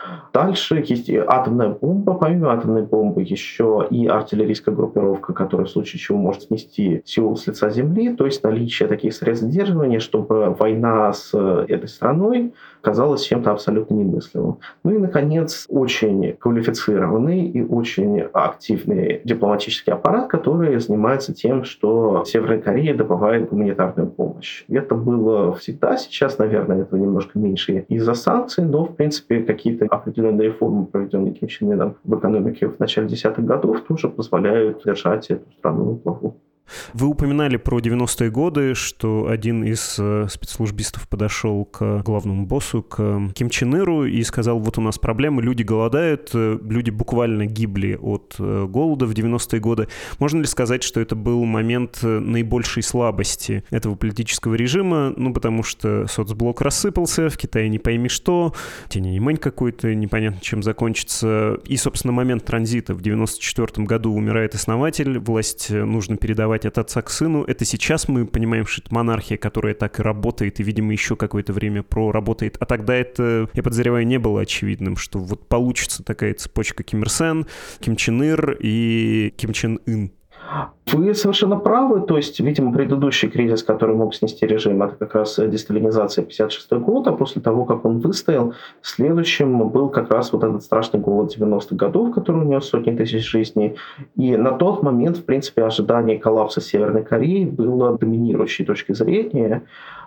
Дальше есть и атомная бомба. Помимо атомной бомбы еще и артиллерийская группировка, которая в случае чего может снести Сеул с лица земли. То есть наличие таких средств сдерживания, чтобы война с этой страной казалась чем-то абсолютно немыслимым. Ну и, наконец, очень квалифицированный и очень активный дипломатический аппарат, который занимается тем, что Северная Корея добывает гуманитарную помощь. Это было всегда. Сейчас, наверное, этого немножко меньше из-за санкций, но, в принципе, какие-то определенные реформы, проведенные Ким Чен Ыном в экономике в начале десятых годов, тоже позволяют держать эту страну на плаву. Вы упоминали про 90-е годы, что один из спецслужбистов подошел к главному боссу, к Ким Чен Иру, и сказал: вот у нас проблемы, люди голодают, люди буквально гибли от голода в 90-е годы. Можно ли сказать, что это был момент наибольшей слабости этого политического режима? Потому что соцблок рассыпался, в Китае не пойми что, тянь-мэнь какой-то, непонятно чем закончится. И, собственно, момент транзита. В 94-м году умирает основатель, власть нужно передавать от отца к сыну. Это сейчас мы понимаем, что это монархия, которая так и работает, и, видимо, еще какое-то время проработает. А тогда это, я подозреваю, не было очевидным, что вот получится такая цепочка Ким Ир Сен, Ким Чен Ир и Ким Чен Ын. Вы совершенно правы. То есть, видимо, предыдущий кризис, который мог снести режим, это как раз десталинизация 1956 год, а после того, как он выстоял, следующим был как раз вот этот страшный голод 90-х годов, который унес сотни тысяч жизней. И на тот момент, в принципе, ожидание коллапса Северной Кореи было доминирующей точкой зрения.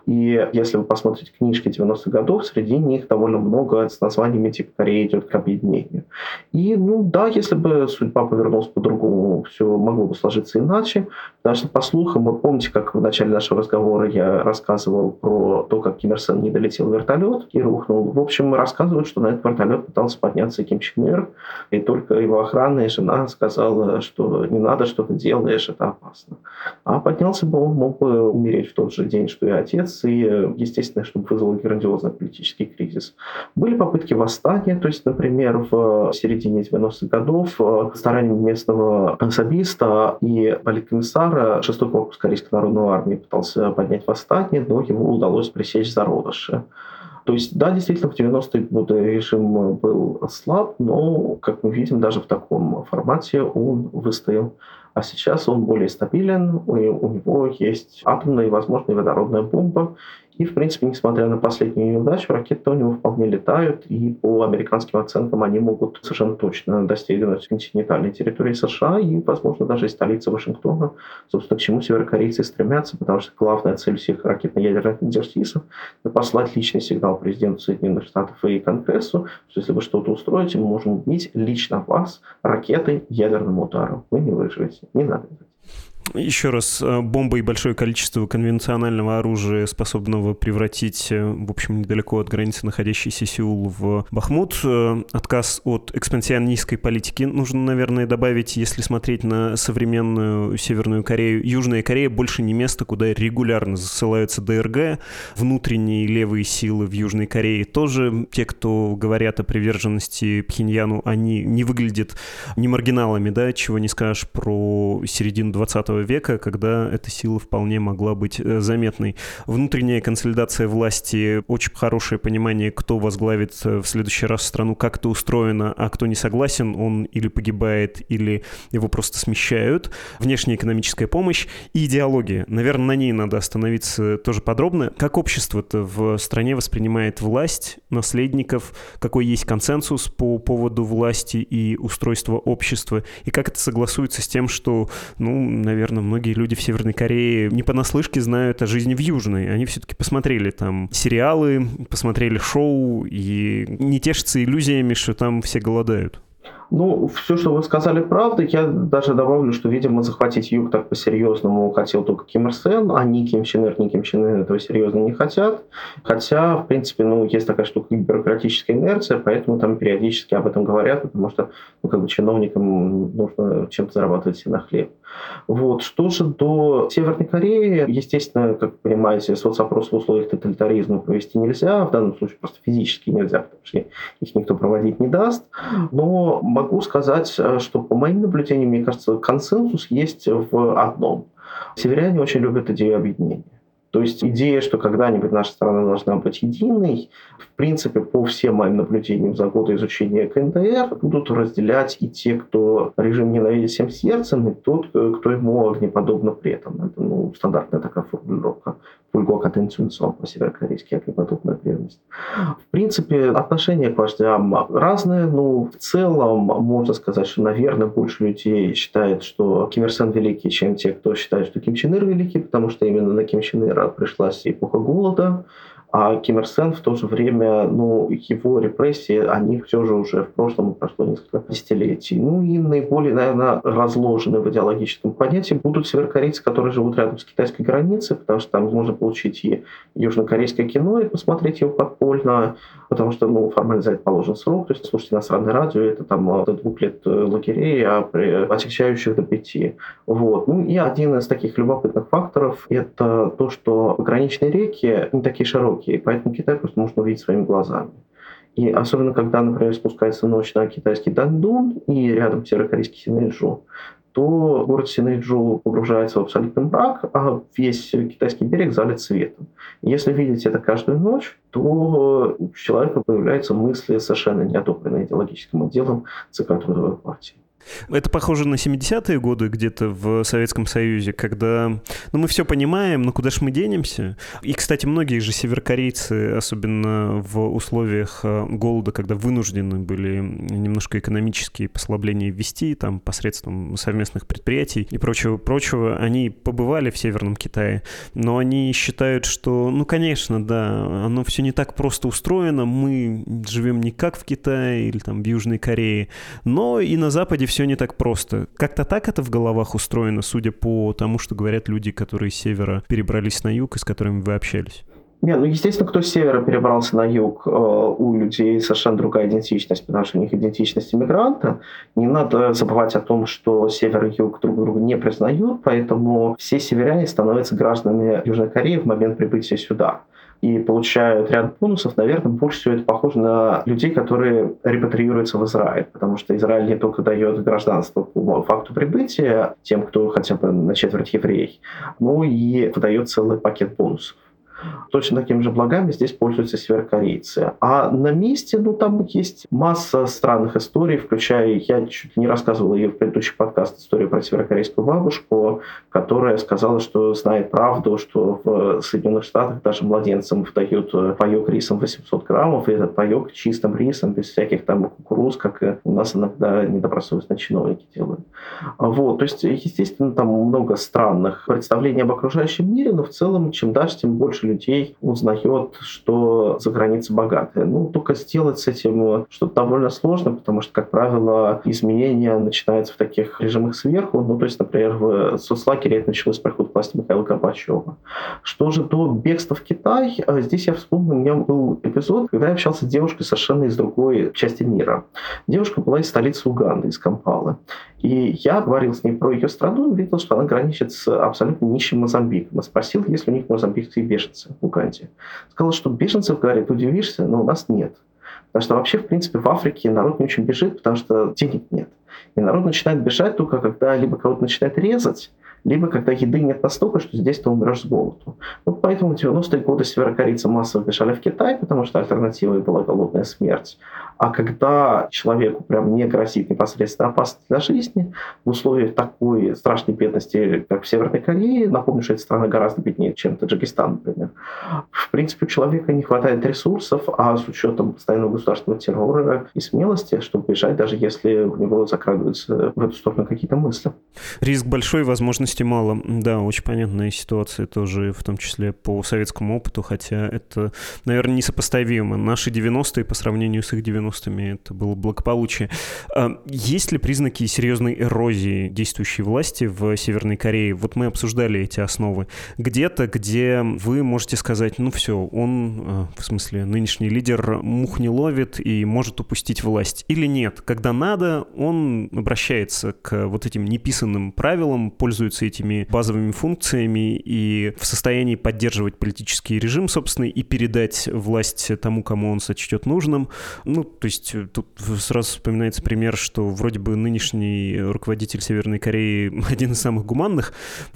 И если вы посмотрите книжки 90-х годов, среди них довольно много с названиями типа «Корея идет к объединению». И, если бы судьба повернулась по-другому, все могло бы сложиться иначе. Потому что, по слухам, вы помните, как в начале нашего разговора я рассказывал про то, как Ким Ир Сен не долетел в вертолет и рухнул. В общем, рассказывают, что на этот вертолет пытался подняться Ким Чен Ир, и только его охранная жена сказала, что не надо, что ты делаешь, это опасно. А поднялся бы он, мог бы умереть в тот же день, что и отец, и, естественно, чтобы вызвало грандиозный политический кризис. Были попытки восстания, то есть, например, в середине 90-х годов стараниями местного особиста и политкомиссара 6-й корпус Корейской народной армии пытался поднять восстание, но его удалось пресечь зародыши. То есть, да, действительно, в 90-е годы режим был слаб, но, как мы видим, даже в таком формате он выстоял. А сейчас он более стабилен, у него есть атомная и, возможно, водородная бомба. И, в принципе, несмотря на последнюю неудачу, ракеты у него вполне летают, и по американским оценкам они могут совершенно точно достигнуть континентальной территории США и, возможно, даже и столицы Вашингтона, собственно, к чему северокорейцы стремятся, потому что главная цель всех ракетно-ядерных экзерсисов — это послать личный сигнал президенту Соединенных Штатов и Конгрессу, что если вы что-то устроите, мы можем убить лично вас ракетой ядерным ударом. Вы не выживете. Не надо это. Еще раз, бомба и большое количество конвенционального оружия, способного превратить, в общем, недалеко от границы находящийся Сеул в Бахмут. Отказ от экспансионистской политики нужно, наверное, добавить, если смотреть на современную Северную Корею. Южная Корея больше не место, куда регулярно засылаются ДРГ. Внутренние левые силы в Южной Корее тоже. Те, кто говорят о приверженности Пхеньяну, они не выглядят не маргиналами, да, чего не скажешь про середину 20 века, когда эта сила вполне могла быть заметной. Внутренняя консолидация власти, очень хорошее понимание, кто возглавит в следующий раз страну, как это устроено, а кто не согласен, он или погибает, или его просто смещают. Внешняя экономическая помощь и идеология. Наверное, на ней надо остановиться тоже подробно. Как общество-то в стране воспринимает власть, наследников, какой есть консенсус по поводу власти и устройства общества, и как это согласуется с тем, что, наверное, многие люди в Северной Корее не понаслышке знают о жизни в Южной. Они все-таки посмотрели там сериалы, посмотрели шоу и не тешатся иллюзиями, что там все голодают. Все, что вы сказали, правда. Я даже добавлю, что, видимо, захватить юг так по-серьезному хотел только Ким Ир Сен, а ни Ким Чен Ир этого серьезно не хотят. Хотя, в принципе, есть такая штука, как бюрократическая инерция, поэтому там периодически об этом говорят, потому что чиновникам нужно чем-то зарабатывать себе на хлеб. Что же до Северной Кореи, естественно, как вы понимаете, соцопрос в условиях тоталитаризма провести нельзя, в данном случае просто физически нельзя, потому что их никто проводить не даст. Но могу сказать, что по моим наблюдениям, мне кажется, консенсус есть в одном. Северяне очень любят идею объединения. То есть идея, что когда-нибудь наша страна должна быть единой, в принципе, по всем моим наблюдениям за годы изучения КНДР, будут разделять и те, кто режим ненавидит всем сердцем, и тот, кто ему огнеподобно при этом. Это стандартная такая формулировка. Пульгок атенцюнцо по-северокорейски, огнеподобная преданность. В принципе, отношения к вождям разные. В целом, можно сказать, что, наверное, больше людей считает, что Ким Ир Сен великий, чем те, кто считает, что Ким Чен Ир великий, потому что именно на Ким Чен Ира пришлась эпоха голода, а Ким Ир Сен в то же время, его репрессии, они все же уже в прошлом, прошло несколько десятилетий. И наиболее, наверное, разложены в идеологическом понятии будут северокорейцы, которые живут рядом с китайской границей, потому что там можно получить и южнокорейское кино, и посмотреть его подпольно, потому что, формально за это положен срок, то есть слушать иностранное радио, это там до 2 лет лагерей, а при отягчающих до 5. И один из таких любопытных факторов – это то, что пограничные реки не такие широкие, и поэтому Китай просто можно увидеть своими глазами. И особенно, когда, например, спускается ночь на китайский Дандун и рядом северокорейский Синэйчжу, то город Синэйчжу погружается в абсолютный мрак, а весь китайский берег залит светом. И если видеть это каждую ночь, то у человека появляются мысли, совершенно не одобренные идеологическим отделом ЦК Трудовой партии. Это похоже на 70-е годы где-то в Советском Союзе, когда мы все понимаем, но куда ж мы денемся? И, кстати, многие же северокорейцы, особенно в условиях голода, когда вынуждены были немножко экономические послабления ввести там, посредством совместных предприятий и прочего, они побывали в Северном Китае, но они считают, что, конечно, да, оно все не так просто устроено, мы живем не как в Китае или там в Южной Корее, но и на Западе все не так просто. Как-то так это в головах устроено, судя по тому, что говорят люди, которые с севера перебрались на юг и с которыми вы общались? Естественно, кто с севера перебрался на юг, у людей совершенно другая идентичность, потому что у них идентичность иммигранта. Не надо забывать о том, что север и юг друг друга не признают, поэтому все северяне становятся гражданами Южной Кореи в момент прибытия сюда. И получают ряд бонусов. Наверное, больше всего это похоже на людей, которые репатриируются в Израиль, потому что Израиль не только дает гражданство по факту прибытия тем, кто хотя бы на четверть еврей, но и выдает целый пакет бонусов. Точно такими же благами здесь пользуются северокорейцы. А на месте, там есть масса странных историй, включая, я чуть не рассказывал ее в предыдущий подкаст, историю про северокорейскую бабушку, которая сказала, что знает правду, что в Соединенных Штатах даже младенцам выдают паёк рисом 800 граммов, и этот паёк чистым рисом, без всяких там кукуруз, как у нас иногда недобросовестные чиновники делают. То есть, естественно, там много странных представлений об окружающем мире, но в целом, чем дальше, тем больше людей узнает, что за границей богатые. Только сделать с этим что-то довольно сложно, потому что, как правило, изменения начинаются в таких режимах сверху. То есть, например, в соцлагере это началось с прихода к власти Михаила Горбачева. Что же до бегства в Китай, здесь я вспомнил, у меня был эпизод, когда я общался с девушкой совершенно из другой части мира. Девушка была из столицы Уганды, из Кампалы. И я говорил с ней про ее страну и видел, что она граничит с абсолютно нищим Мозамбиком. И спросил, есть ли у них мозамбикские беженцы в Уганде. Сказал, что беженцев, говорит, удивишься, но у нас нет. Потому что вообще, в принципе, в Африке народ не очень бежит, потому что денег нет. И народ начинает бежать только когда либо кого-то начинает резать, либо когда еды нет настолько, что здесь ты умрешь с голоду. Вот поэтому в 90-е годы северокорейцы массово бежали в Китай, потому что альтернативой была голодная смерть. А когда человеку прям не грозит непосредственно опасность для жизни, в условиях такой страшной бедности, как в Северной Корее, напомню, что эта страна гораздо беднее, чем Таджикистан, например, в принципе, у человека не хватает ресурсов, а с учетом постоянного государственного террора и смелости, чтобы бежать, даже если у него закрадываются в эту сторону какие-то мысли. Риск большой, возможностей мало. Да, очень понятная ситуация тоже, в том числе по советскому опыту, хотя это, наверное, несопоставимо. Наши 90-е по сравнению с их 90-ми это было благополучие. Есть ли признаки серьезной эрозии действующей власти в Северной Корее? Вот мы обсуждали эти основы. Где-то, где вы можете сказать, ну все, он, в смысле, нынешний лидер мух не ловит и может упустить власть. Или нет? Когда надо, он обращается к вот этим неписанным правилам, пользуется этими базовыми функциями и в состоянии поддерживать политический режим, собственно, и передать власть тому, кому он сочтет нужным. Ну, то есть тут сразу вспоминается пример, что вроде бы нынешний руководитель Северной Кореи один из самых гуманных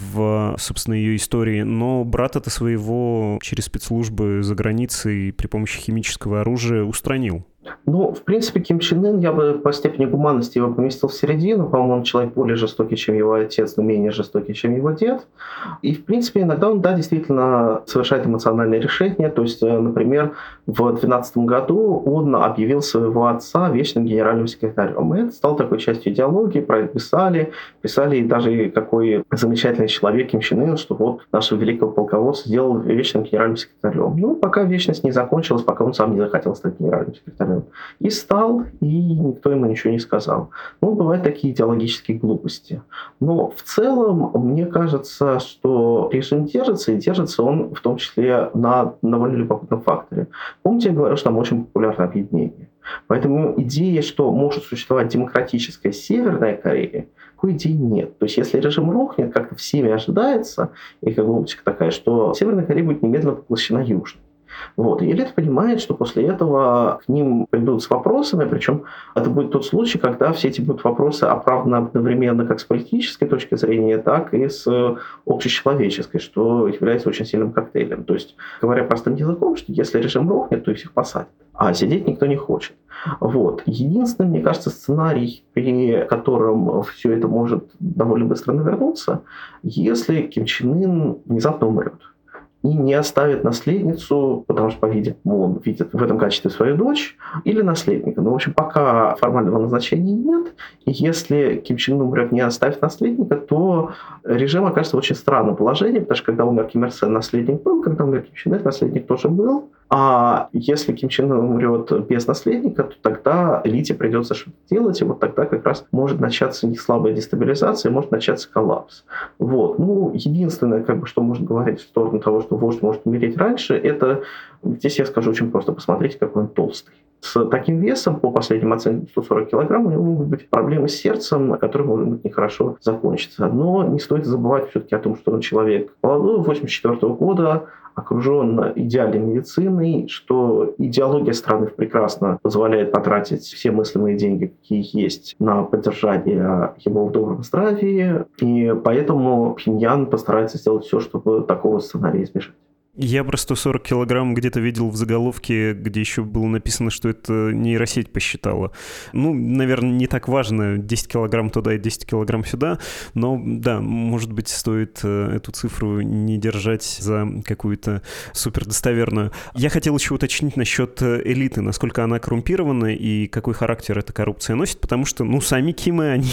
в, собственно, ее истории, но брата-то своего через спецслужбы за границей при помощи химического оружия устранил. Ну, в принципе, Ким Чен Ын, я бы по степени гуманности его поместил в середину. По-моему, он человек более жестокий, чем его отец, но менее жестокий, чем его дед. И, в принципе, иногда он, да, действительно совершает эмоциональные решения. То есть, например, в 2012 году он объявил своего отца вечным генеральным секретарем. И это стало такой частью идеологии, про это писали и даже какой замечательный человек Ким Чен Ын, что вот нашего великого полководца сделал вечным генеральным секретарем. Ну, пока вечность не закончилась, пока он сам не захотел стать генеральным секретарем. И стал, и никто ему ничего не сказал. Ну, бывают такие идеологические глупости. Но в целом, мне кажется, что режим держится, и держится он в том числе на довольно любопытном факторе. Помните, я говорил, что там очень популярное объединение. Поэтому идея, что может существовать демократическая Северная Корея, такой идеи нет. То есть, если режим рухнет, как-то всеми ожидается, и как бы оптика такая, что Северная Корея будет немедленно поглощена Южной. Вот. И элита понимает, что после этого к ним придут с вопросами, причем это будет тот случай, когда все эти будут вопросы оправданы одновременно как с политической точки зрения, так и с общечеловеческой, что является очень сильным коктейлем. То есть, говоря простым языком, что если режим рухнет, то их всех посадят, а сидеть никто не хочет. Вот. Единственный, мне кажется, сценарий, при котором все это может довольно быстро навернуться, если Ким Чен Ын внезапно умрет и не оставит наследницу, потому что, по-видимому, он видит в этом качестве свою дочь, или наследника. Но, в общем, пока формального назначения нет, и если Ким Чен Ын умрет, не оставит наследника, то режим окажется в очень странном положении, потому что когда умер Ким Ир Сен, наследник был, когда умер Ким Чен Ын, наследник тоже был. А если Ким Чен Ын умрет без наследника, то тогда элите придется что-то делать, и вот тогда как раз может начаться не слабая дестабилизация, может начаться коллапс. Вот. Ну, единственное, как бы, что можно говорить в сторону того, что вождь может умереть раньше, это, здесь я скажу очень просто, посмотрите, какой он толстый. С таким весом, по последним оценкам 140 килограмм, у него могут быть проблемы с сердцем, которые, может быть, нехорошо закончатся. Но не стоит забывать все-таки о том, что он человек молодой, 1984 года, окружен идеальной медициной, что идеология страны прекрасно позволяет потратить все мыслимые деньги, какие есть, на поддержание его в добром здравии, и поэтому Пхеньян постарается сделать все, чтобы такого сценария избежать. Я про 140 килограмм где-то видел в заголовке, где еще было написано, что это нейросеть посчитала. Ну, наверное, не так важно, 10 килограмм туда и 10 килограмм сюда, но да, может быть, стоит эту цифру не держать за какую-то супердостоверную. Я хотел еще уточнить насчет элиты, насколько она коррумпирована и какой характер эта коррупция носит, потому что, ну, сами Кимы, они,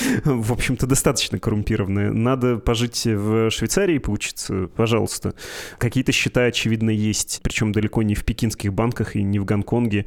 в общем-то, достаточно коррумпированные. Надо пожить в Швейцарии и поучиться, пожалуйста. Какие-то счета, очевидно, есть, причем далеко не в пекинских банках и не в Гонконге,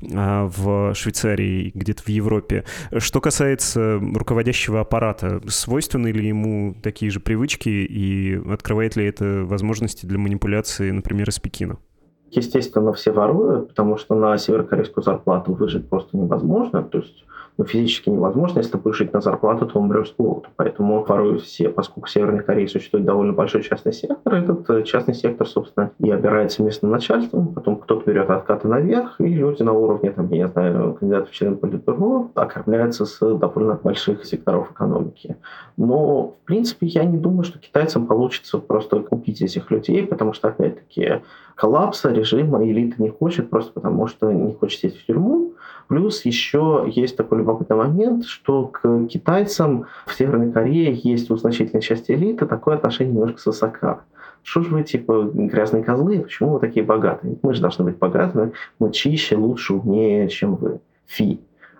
а в Швейцарии, где-то в Европе. Что касается руководящего аппарата, свойственны ли ему такие же привычки и открывает ли это возможности для манипуляции, например, из Пекина? Естественно, все воруют, потому что на северокорейскую зарплату выжить просто невозможно. То есть физически невозможно. Если ты будешь жить на зарплату, то умрешь с голоду. Поэтому порой поскольку в Северной Корее существует довольно большой частный сектор, этот частный сектор, собственно, и опирается местным начальством, потом кто-то берет откаты наверх, и люди на уровне, там, я не знаю, кандидатов в члены Политбюро окормляются с довольно больших секторов экономики. Но, в принципе, я не думаю, что китайцам получится просто купить этих людей, потому что, опять-таки, коллапса режима элита не хочет, просто потому что не хочет сесть в тюрьму. Плюс еще есть такой любопытный момент, что к китайцам в Северной Корее есть у значительной части элиты такое отношение немножко свысока. Что же вы, типа, грязные козлы, почему вы такие богатые? Мы же должны быть богатыми, мы чище, лучше, умнее, чем вы. Фи.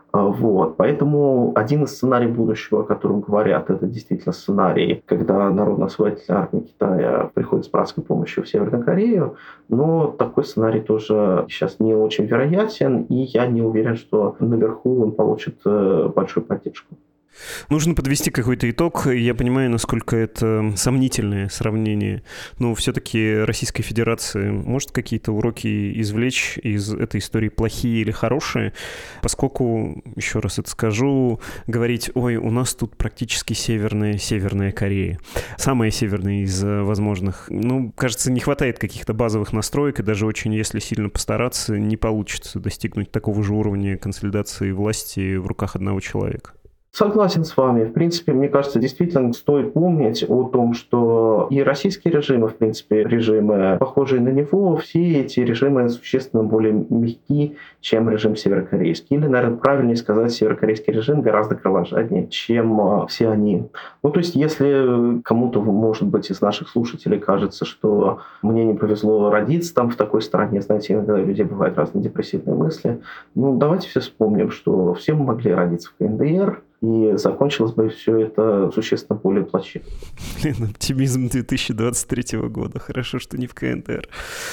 Вот. Поэтому один из сценариев будущего, о котором говорят, это действительно сценарий, когда Народно-освободительная армия Китая приходит с братской помощью в Северную Корею, но такой сценарий тоже сейчас не очень вероятен, и я не уверен, что наверху он получит большую поддержку. Нужно подвести какой-то итог. Я понимаю, насколько это сомнительное сравнение, но все-таки Российская Федерация может какие-то уроки извлечь из этой истории, плохие или хорошие, поскольку, еще раз это скажу, говорить, ой, у нас тут практически Северная Корея. Самая северная из возможных. Кажется, не хватает каких-то базовых настроек, и даже очень, если сильно постараться, не получится достигнуть такого же уровня консолидации власти в руках одного человека. Согласен с вами. В принципе, мне кажется, действительно стоит помнить о том, что и российские режимы, в принципе, режимы, похожие на него, все эти режимы существенно более мягки, чем режим северокорейский. Или, наверное, правильнее сказать, северокорейский режим гораздо кровожаднее, чем все они. То есть, если кому-то, может быть, из наших слушателей кажется, что мне не повезло родиться там в такой стране, знаете, иногда у людей бывают разные депрессивные мысли, давайте все вспомним, что все мы могли родиться в КНДР, и закончилось бы все это существенно более плачевно. Оптимизм 2023 года. Хорошо, что не в КНДР.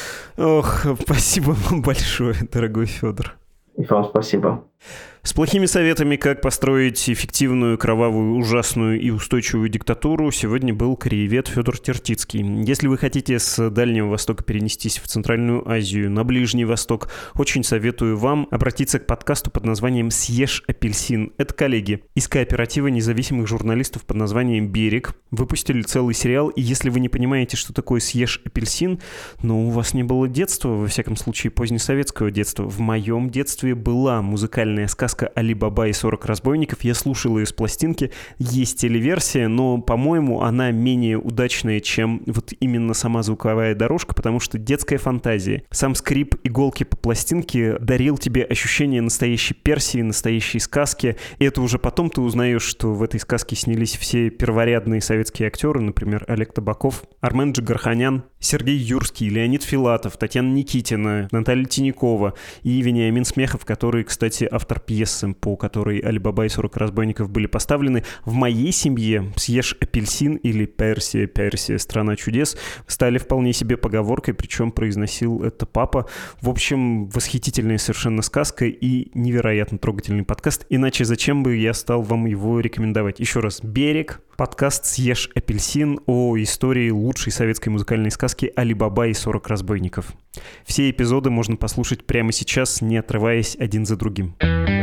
Ох, спасибо вам большое, дорогой Федор. И вам спасибо. С плохими советами, как построить эффективную, кровавую, ужасную и устойчивую диктатуру, сегодня был кореевед Федор Тертицкий. Если вы хотите с Дальнего Востока перенестись в Центральную Азию, на Ближний Восток, очень советую вам обратиться к подкасту под названием «Съешь апельсин». Это коллеги из кооператива независимых журналистов под названием «Берег». Выпустили целый сериал, и если вы не понимаете, что такое «Съешь апельсин», у вас не было детства, во всяком случае позднесоветского детства. В моем детстве была музыкальная сказка «Али Баба и 40 разбойников». Я слушал ее с пластинки. Есть телеверсия, но, по-моему, она менее удачная, чем вот именно сама звуковая дорожка, потому что детская фантазия. Сам скрип иголки по пластинке дарил тебе ощущение настоящей Персии, настоящей сказки. И это уже потом ты узнаешь, что в этой сказке снялись все перворядные советские актеры, например, Олег Табаков, Армен Джигарханян, Сергей Юрский, Леонид Филатов, Татьяна Никитина, Наталья Тинякова и Вениамин Смехов, который, кстати, автор пьесы, по которой Али Баба и 40 разбойников были поставлены. В моей семье «Съешь апельсин» или «Персия, страна чудес» стали вполне себе поговоркой, причем произносил это папа. В общем, восхитительная совершенно сказка и невероятно трогательный подкаст. Иначе зачем бы я стал вам его рекомендовать? Еще раз, «Берег», подкаст «Съешь апельсин» о истории лучшей советской музыкальной сказки «Али Баба и 40 разбойников». Все эпизоды можно послушать прямо сейчас, не отрываясь один за другим.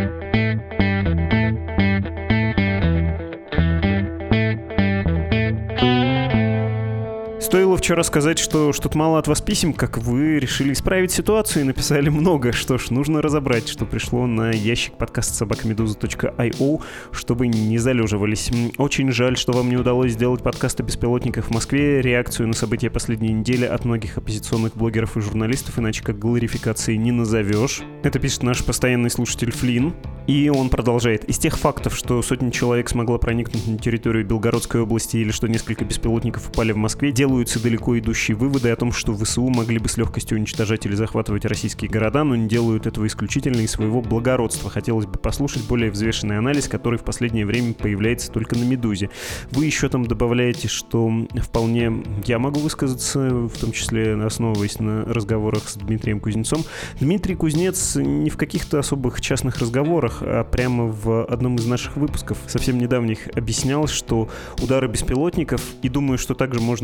Стоило вчера сказать, что что-то мало от вас писем, как вы решили исправить ситуацию и написали много. Что ж, нужно разобрать, что пришло на ящик подкаста собакамедуза.io, чтобы не залеживались. Очень жаль, что вам не удалось сделать подкаст о беспилотниках в Москве, реакцию на события последней недели от многих оппозиционных блогеров и журналистов, иначе как глорификации не назовешь. Это пишет наш постоянный слушатель Флинн. И он продолжает. Из тех фактов, что сотни человек смогла проникнуть на территорию Белгородской области или что несколько беспилотников упали в Москве, делаются далеко идущие выводы о том, что ВСУ могли бы с легкостью уничтожать или захватывать российские города, но не делают этого исключительно из своего благородства. Хотелось бы послушать более взвешенный анализ, который в последнее время появляется только на «Медузе». Вы еще там добавляете, что вполне я могу высказаться, в том числе основываясь на разговорах с Дмитрием Кузнецом. Дмитрий Кузнец не в каких-то особых частных разговорах, а прямо в одном из наших выпусков совсем недавних объяснял, что удары беспилотников, и думаю, что также можно трактовать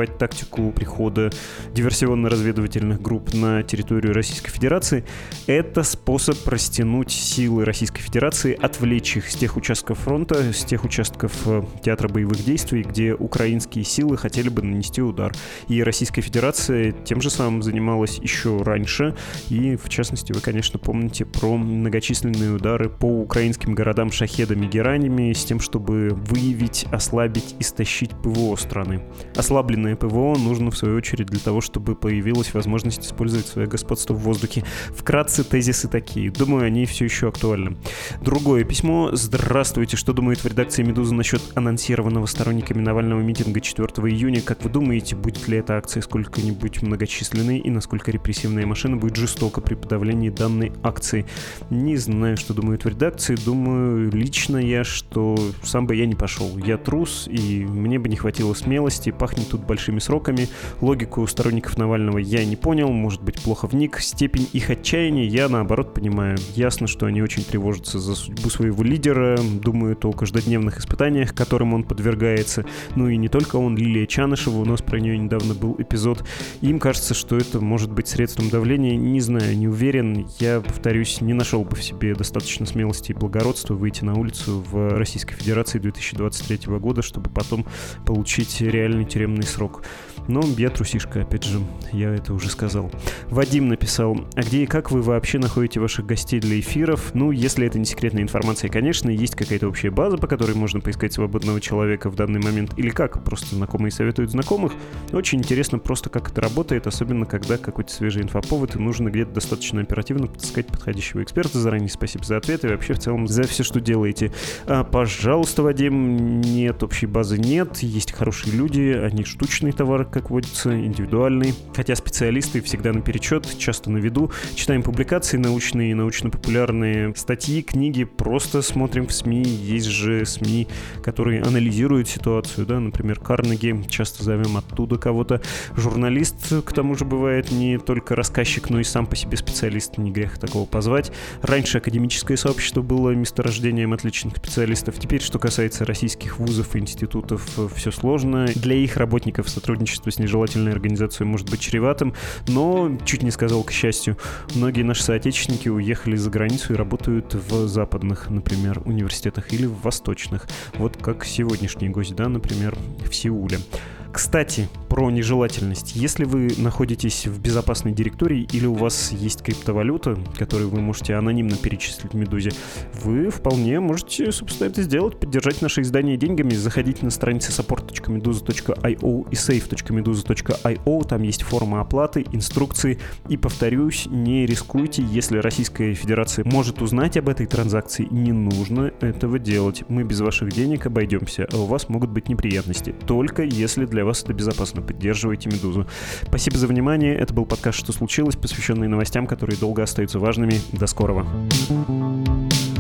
сформировать тактику прихода диверсионно-разведывательных групп на территорию Российской Федерации. Это способ растянуть силы Российской Федерации, отвлечь их с тех участков фронта, с тех участков театра боевых действий, где украинские силы хотели бы нанести удар. И Российская Федерация тем же самым занималась еще раньше. И, в частности, вы, конечно, помните про многочисленные удары по украинским городам шахедами, геранями с тем, чтобы выявить, ослабить, истощить ПВО страны. Ослабленное ПВО нужно, в свою очередь, для того, чтобы появилась возможность использовать свое господство в воздухе. Вкратце, тезисы такие. Думаю, они все еще актуальны. Другое письмо. Здравствуйте. Что думает в редакции «Медузы» насчет анонсированного сторонниками Навального митинга 4 июня? Как вы думаете, будет ли эта акция сколько-нибудь многочисленной и насколько репрессивная машина будет жестоко при подавлении данной акции? Не знаю, что думают в редакции. Думаю, лично я, что сам бы я не пошел. Я трус, и мне бы не хватило смелости. Пахнет тут большими сроками. Логику сторонников Навального я не понял, может быть, плохо вник. Степень их отчаяния я, наоборот, понимаю. Ясно, что они очень тревожатся за судьбу своего лидера, думают о каждодневных испытаниях, которым он подвергается. Ну и не только он, Лилия Чанышева, у нас про нее недавно был эпизод. Им кажется, что это может быть средством давления. Не знаю, не уверен. Я, повторюсь, не нашел бы в себе достаточно смелости и благородства выйти на улицу в Российской Федерации 2023 года, чтобы потом получить реальный тюремный срок. Но я трусишка, опять же, я это уже сказал. Вадим написал: а где и как вы вообще находите ваших гостей для эфиров? Ну, если это не секретная информация, конечно, есть какая-то общая база, по которой можно поискать свободного человека в данный момент. Или как? Просто знакомые советуют знакомых. Очень интересно просто, как это работает, особенно когда какой-то свежий инфоповод, и нужно где-то достаточно оперативно подыскать подходящего эксперта. Заранее спасибо за ответ и вообще в целом за все, что делаете. Пожалуйста, Вадим, нет, общей базы нет, есть хорошие люди, они штучный товар, как водится, индивидуальный. Хотя специалисты всегда наперечет, часто на виду. Читаем публикации научные, научно-популярные статьи, книги, просто смотрим в СМИ. Есть же СМИ, которые анализируют ситуацию, да, например, Карнеги, часто зовем оттуда кого-то. Журналист, к тому же, бывает не только рассказчик, но и сам по себе специалист, не грех такого позвать. Раньше академическое сообщество было месторождением отличных специалистов. Теперь, что касается российских вузов и институтов, все сложно. Для их работников сотрудничество с нежелательной организацией может быть чреватым, но, чуть не сказал, к счастью, многие наши соотечественники уехали за границу и работают в западных, например, университетах или в восточных. Вот как сегодняшний гость, да, например, в Сеуле. Кстати, про нежелательность. Если вы находитесь в безопасной директории или у вас есть криптовалюта, которую вы можете анонимно перечислить в Медузе, вы вполне можете, собственно, это сделать, поддержать наше издание деньгами, заходите на страницы support.meduza.io и save.meduza.io, там есть форма оплаты, инструкции, и, повторюсь, не рискуйте, если Российская Федерация может узнать об этой транзакции, не нужно этого делать. Мы без ваших денег обойдемся, а у вас могут быть неприятности, только если для вас это безопасно. Поддерживайте Медузу. Спасибо за внимание. Это был подкаст «Что случилось?», посвященный новостям, которые долго остаются важными. До скорого.